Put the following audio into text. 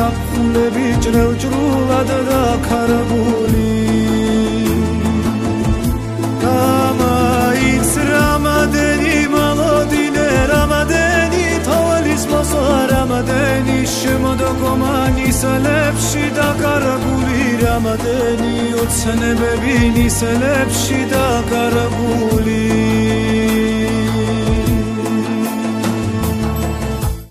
ზაფხულები ჭრევ-ჭრულად დაქარგული გამაიც რამადენი მალოდინე რამადენი თოლის მოსა რამადენი შემოდგომანი სელებში დაკარგული რამადენი ოცნებები ნისლებში დაკარგული